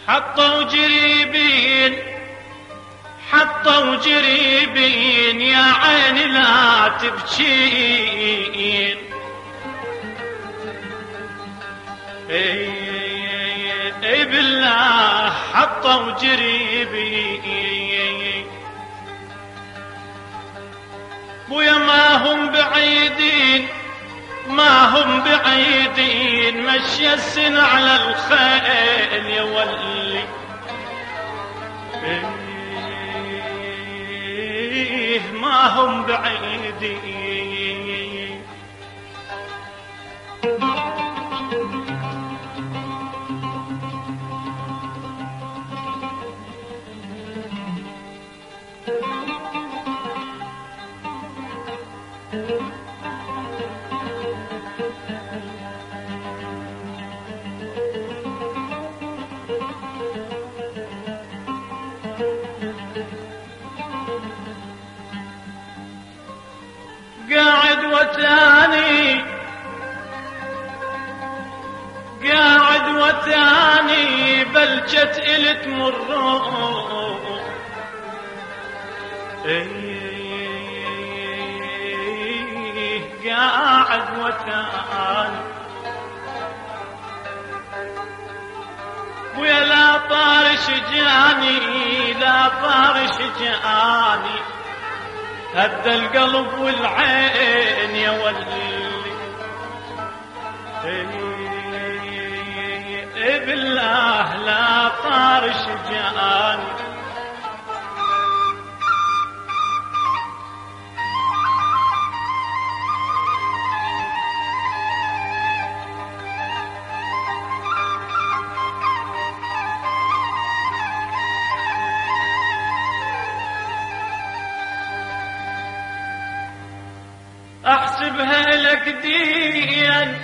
حطوا جريبين حطوا جريبين يا عيني لا تبكين. اي بالله حطوا جريبين بويا ما هم بعيدين ما هم بعيدين مشي السن على الخيل يا ولي. ما هم بعيدين. قاعد وثاني بلجت إلي تمر. قاعد وثاني ويا لا طار شجاني لا طار شجاني هد القلب والعين يا ولي. بالله لا طار شجاني. احسبها لك دين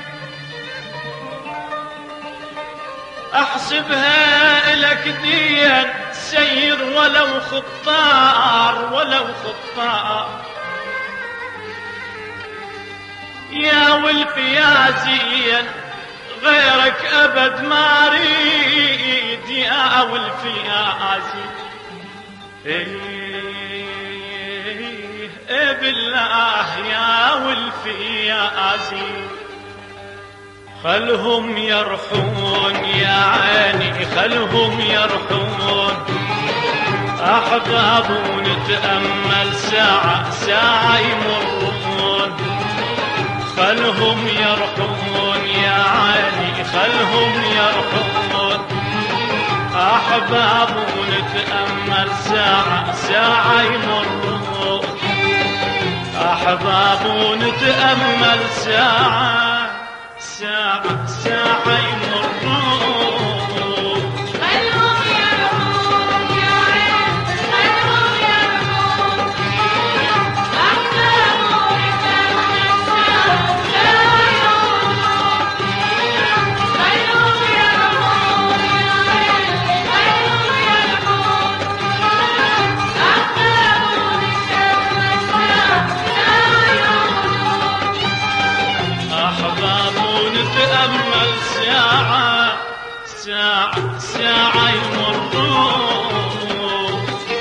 احسبها لك دين سير ولو خطار ولو خطار يا ولف يا زين غيرك ابد ما اريد يا ولف يا زين. بالله يا ولفي يا أزين خلهم يرحون يا عيني خلهم يرحون أحباب نتأمل ساعة ساعة يمرون. خلهم يرحون يا عيني خلهم يرحون أحباب نتأمل ساعة ساعة يمرون. أحباب نتأمل ساعة ساعة ساعة يمرون. خلهم يرحون يا عين خلهم يرحون أحباب نتأمل ساعة ساعة يمرون. خلهم يرحون يا عين خلهم يرحون أحباب نتأمل ساعة أحباب نتأمل ساعة ساعة ساعة يمرون.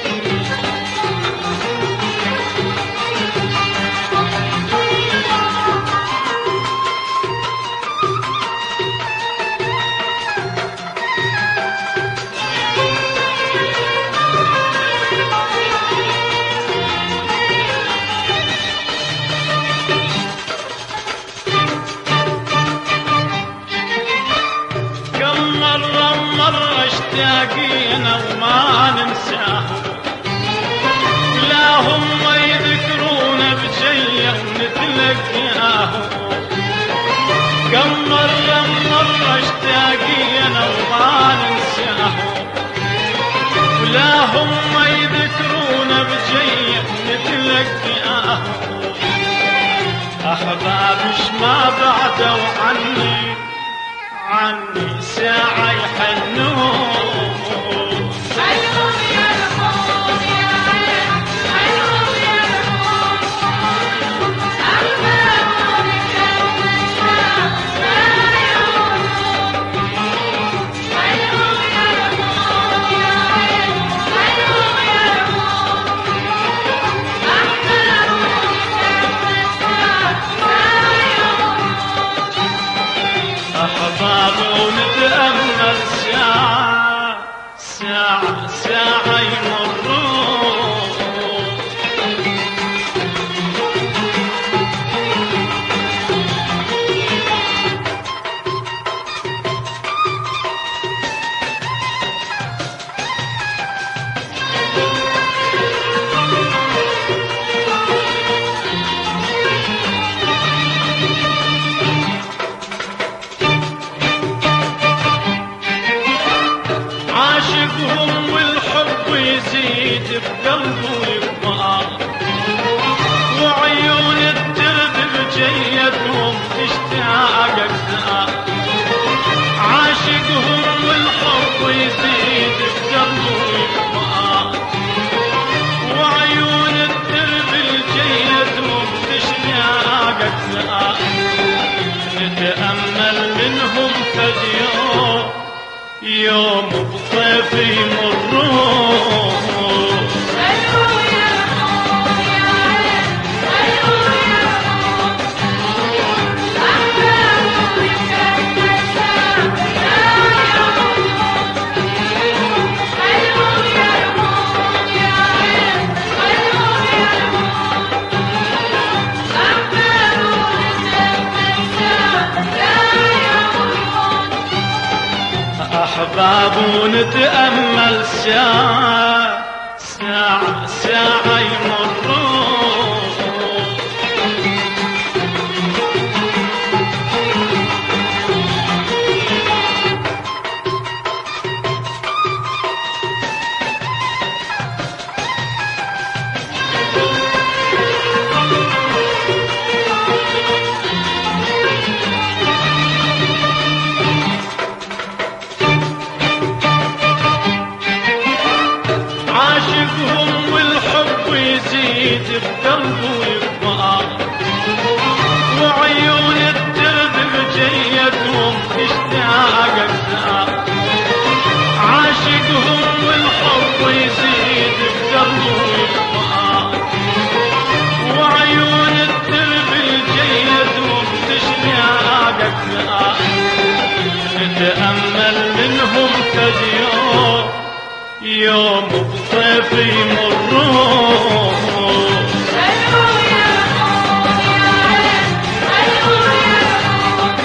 مشتاقين وما ننساهم لا هم يذكرون بجية ونتلقاهم. كم مرة اشتاقين وما ننساهم ولا هم يذكرون بجية ونتلقاهم. أحبابش ما بعدوا عني ساعة يحنون. خلهم يرحون يا عين خلهم يرحون أحباب نتأمل ساعة ساعة يمرون. خلهم يرحون يوم بطيف يمرون خلوا يرحون يا عين خلوا يرحون أحباب يتمسى لا يرحون خلوا يرحون يا عين خلوا يرحون أحباب يتمسى لا يرحون أحباب نتأمل ساعة ساعة ساعة يمرون عاشقهم والحب يزيد بقلبه ويكبر وعيون الدرب بجيتهم تشتاق أجزاء عاشقهم والحب يزيد بقلبه ويكبر وعيون الدرب بجيتهم تشتاق أجزاء نتأمل منهم كديوم يوم بطيف يمرون خلوا يرحون يا عين خلوا يرحون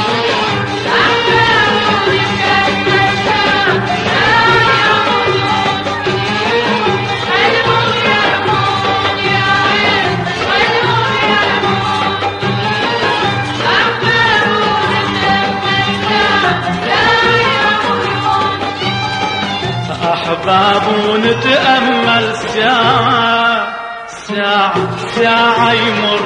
أحباب يتمسى لا يرحون خلوا يرحون يا عين خلوا يرحون أحباب يتمسى لا يرحون أحباب نتأمل ساعة ساعة ساعة يمرون